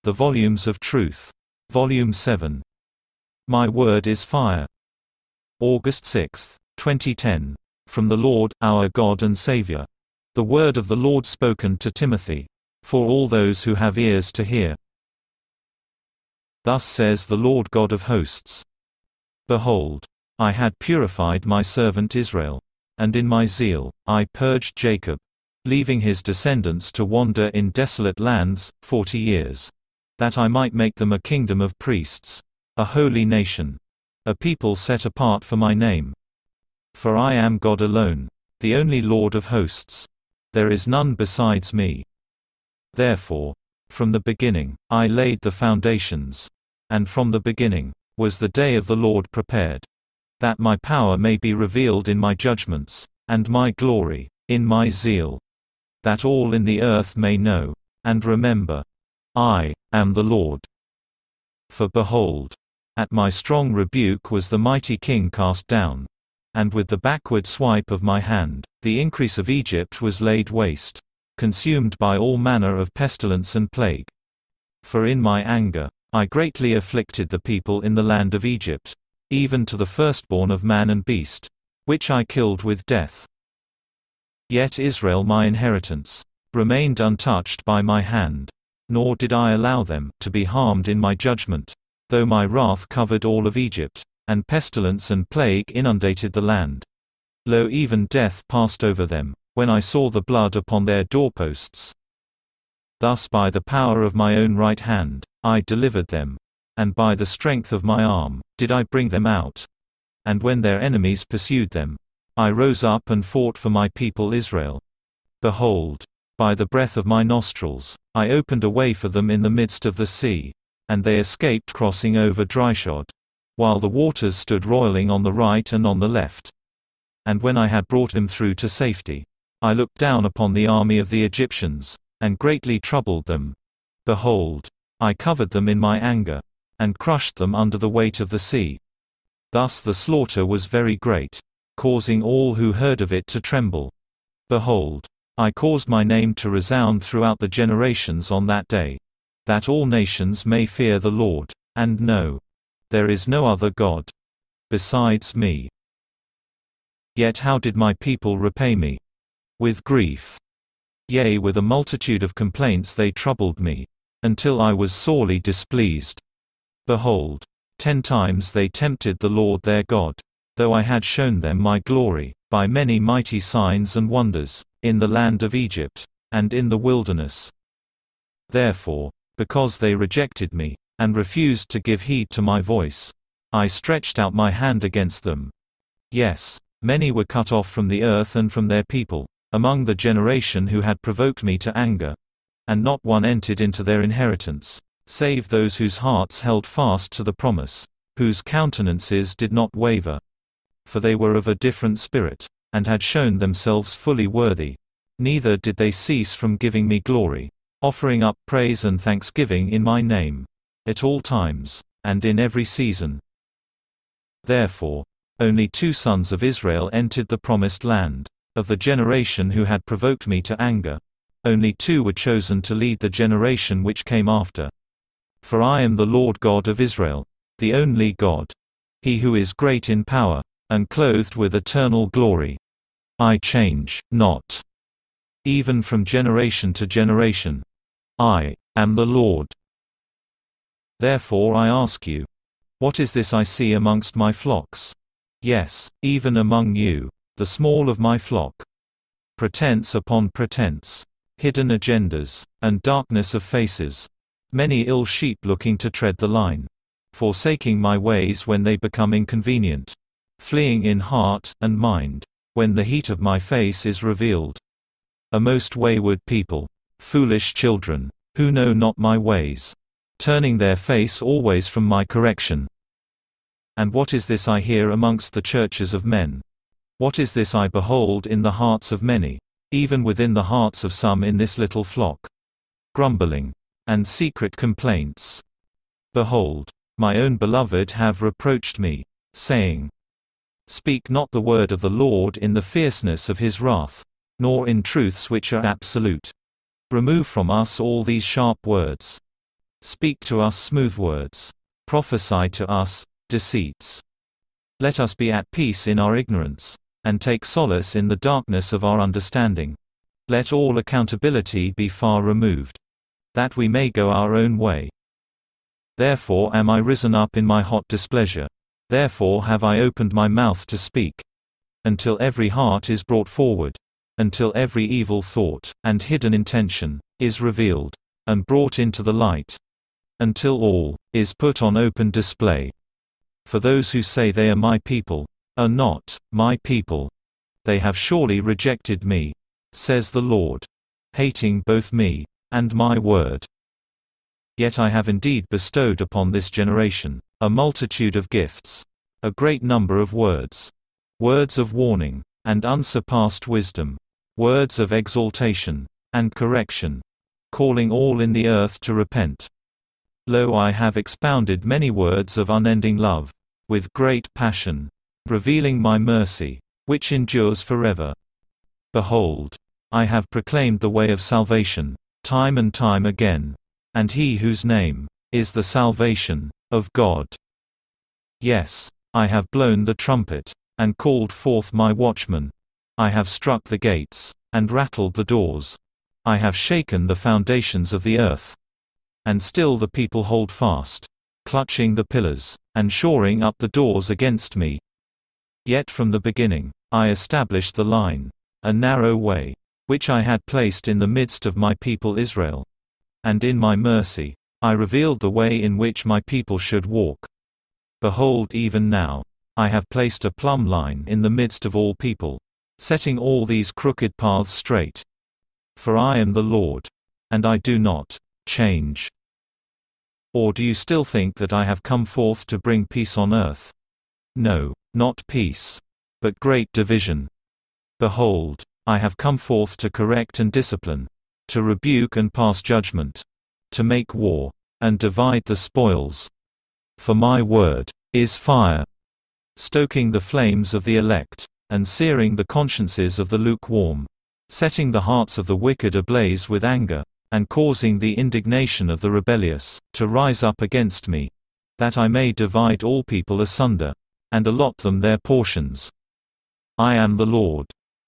The Volumes of Truth. Volume 7. My Word is Fire. August 6, 2010. From the Lord, our God and Savior. The word of the Lord spoken to Timothy. For all those who have ears to hear. Thus says the Lord God of hosts. Behold, I had purified my servant Israel. And in my zeal, I purged Jacob, leaving his descendants to wander in desolate lands, 40 years. That I might make them a kingdom of priests, a holy nation, a people set apart for my name. For I am God alone, the only Lord of hosts. There is none besides me. Therefore, from the beginning, I laid the foundations. And from the beginning, was the day of the Lord prepared. That my power may be revealed in my judgments, and my glory, in my zeal. That all in the earth may know, and remember. I am the Lord. For behold, at my strong rebuke was the mighty king cast down. And with the backward swipe of my hand, the increase of Egypt was laid waste, consumed by all manner of pestilence and plague. For in my anger, I greatly afflicted the people in the land of Egypt, even to the firstborn of man and beast, which I killed with death. Yet Israel my inheritance remained untouched by my hand. Nor did I allow them to be harmed in my judgment, though my wrath covered all of Egypt, and pestilence and plague inundated the land. Lo, even death passed over them, when I saw the blood upon their doorposts. Thus by the power of my own right hand, I delivered them, and by the strength of my arm, did I bring them out. And when their enemies pursued them, I rose up and fought for my people Israel. Behold, by the breath of my nostrils, I opened a way for them in the midst of the sea, and they escaped crossing over dryshod, while the waters stood roiling on the right and on the left. And when I had brought them through to safety, I looked down upon the army of the Egyptians, and greatly troubled them. Behold, I covered them in my anger, and crushed them under the weight of the sea. Thus the slaughter was very great, causing all who heard of it to tremble. Behold, I caused my name to resound throughout the generations on that day, that all nations may fear the Lord, and know, there is no other God besides me. Yet how did my people repay me? With grief. Yea, with a multitude of complaints they troubled me, until I was sorely displeased. Behold, 10 times they tempted the Lord their God, though I had shown them my glory, by many mighty signs and wonders, in the land of Egypt, and in the wilderness. Therefore, because they rejected me, and refused to give heed to my voice, I stretched out my hand against them. Yes, many were cut off from the earth and from their people, among the generation who had provoked me to anger. And not one entered into their inheritance, save those whose hearts held fast to the promise, whose countenances did not waver. For they were of a different spirit, and had shown themselves fully worthy. Neither did they cease from giving me glory, offering up praise and thanksgiving in my name, at all times, and in every season. Therefore, only 2 sons of Israel entered the promised land. Of the generation who had provoked me to anger, only 2 were chosen to lead the generation which came after. For I am the Lord God of Israel, the only God, He who is great in power, and clothed with eternal glory. I change not, even from generation to generation. I am the Lord. Therefore I ask you, what is this I see amongst my flocks? Yes, even among you, the small of my flock. Pretense upon pretense, hidden agendas, and darkness of faces. Many ill sheep looking to tread the line, forsaking my ways when they become inconvenient, fleeing in heart and mind, when the heat of my face is revealed. A most wayward people, foolish children, who know not my ways, turning their face always from my correction. And what is this I hear amongst the churches of men? What is this I behold in the hearts of many, even within the hearts of some in this little flock? Grumbling, and secret complaints. Behold, my own beloved have reproached me, saying, Speak not the word of the Lord in the fierceness of his wrath, nor in truths which are absolute. Remove from us all these sharp words. Speak to us smooth words. Prophesy to us deceits. Let us be at peace in our ignorance, and take solace in the darkness of our understanding. Let all accountability be far removed, that we may go our own way. Therefore am I risen up in my hot displeasure. Therefore have I opened my mouth to speak. Until every heart is brought forward, until every evil thought, and hidden intention, is revealed, and brought into the light, until all is put on open display. For those who say they are my people, are not my people. They have surely rejected me, says the Lord, hating both me and my word. Yet I have indeed bestowed upon this generation a multitude of gifts, a great number of words, words of warning, and unsurpassed wisdom, words of exaltation and correction, calling all in the earth to repent. Lo, I have expounded many words of unending love, with great passion, revealing my mercy, which endures forever. Behold, I have proclaimed the way of salvation, time and time again, and he whose name is the salvation of God. Yes, I have blown the trumpet, and called forth my watchmen. I have struck the gates, and rattled the doors. I have shaken the foundations of the earth. And still the people hold fast, clutching the pillars, and shoring up the doors against me. Yet from the beginning, I established the line, a narrow way, which I had placed in the midst of my people Israel. And in my mercy, I revealed the way in which my people should walk. Behold, even now, I have placed a plumb line in the midst of all people, setting all these crooked paths straight. For I am the Lord, and I do not change. Or do you still think that I have come forth to bring peace on earth? No, not peace, but great division. Behold, I have come forth to correct and discipline, to rebuke and pass judgment, to make war, and divide the spoils. For my word is fire, stoking the flames of the elect, and searing the consciences of the lukewarm, setting the hearts of the wicked ablaze with anger, and causing the indignation of the rebellious to rise up against me, that I may divide all people asunder, and allot them their portions. I am the Lord.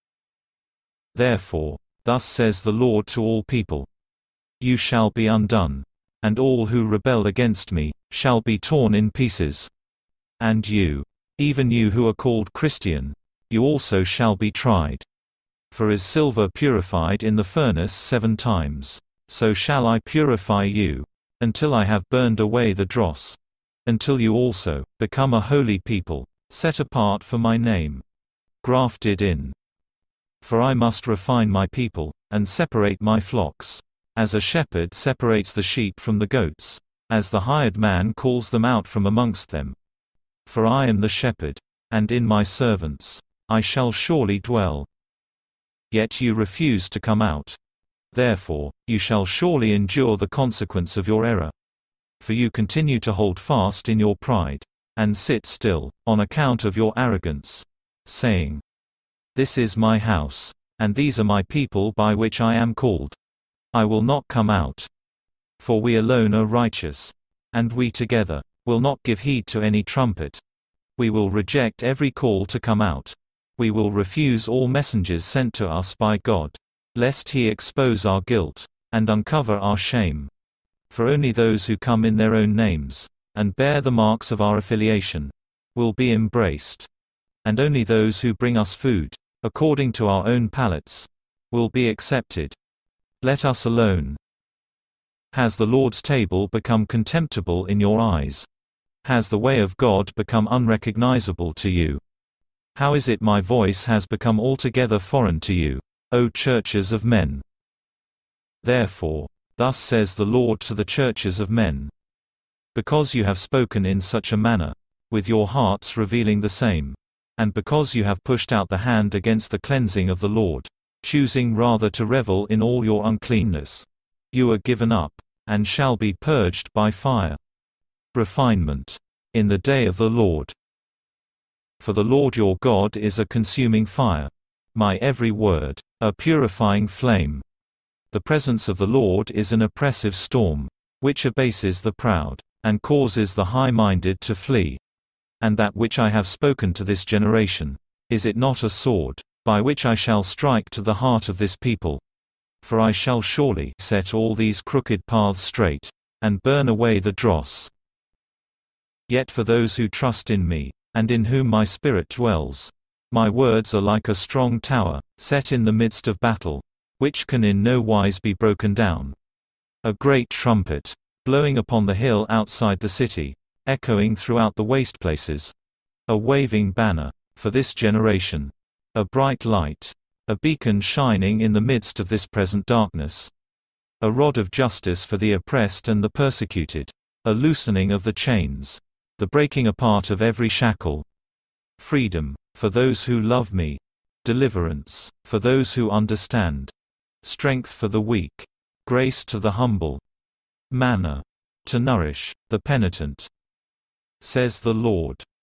Therefore, thus says the Lord to all people: You shall be undone, and all who rebel against me shall be torn in pieces. And you, even you who are called Christian, you also shall be tried. For as silver purified in the furnace 7 times, so shall I purify you, until I have burned away the dross, until you also become a holy people, set apart for my name, grafted in. For I must refine my people, and separate my flocks, as a shepherd separates the sheep from the goats, as the hired man calls them out from amongst them. For I am the shepherd, and in my servants I shall surely dwell. Yet you refuse to come out. Therefore, you shall surely endure the consequence of your error. For you continue to hold fast in your pride, and sit still, on account of your arrogance, saying, This is my house, and these are my people by which I am called. I will not come out. For we alone are righteous, and we together will not give heed to any trumpet. We will reject every call to come out. We will refuse all messengers sent to us by God, lest he expose our guilt, and uncover our shame. For only those who come in their own names, and bear the marks of our affiliation, will be embraced. And only those who bring us food, according to our own palates, will be accepted. Let us alone. Has the Lord's table become contemptible in your eyes? Has the way of God become unrecognizable to you? How is it my voice has become altogether foreign to you, O churches of men? Therefore, thus says the Lord to the churches of men: Because you have spoken in such a manner, with your hearts revealing the same, and because you have pushed out the hand against the cleansing of the Lord, choosing rather to revel in all your uncleanness, you are given up, and shall be purged by fire. Refinement. In the day of the Lord. For the Lord your God is a consuming fire, my every word, a purifying flame. The presence of the Lord is an oppressive storm. which abases the proud, and causes the high-minded to flee. And that which I have spoken to this generation, is it not a sword, by which I shall strike to the heart of this people? For I shall surely set all these crooked paths straight, and burn away the dross. Yet for those who trust in me, and in whom my spirit dwells, my words are like a strong tower, set in the midst of battle, which can in no wise be broken down. A great trumpet, blowing upon the hill outside the city, echoing throughout the waste places. A waving banner, for this generation. A bright light. A beacon shining in the midst of this present darkness. A rod of justice for the oppressed and the persecuted. A loosening of the chains. The breaking apart of every shackle. Freedom, for those who love me. Deliverance, for those who understand. Strength for the weak. Grace to the humble. Manna, to nourish the penitent, says the Lord.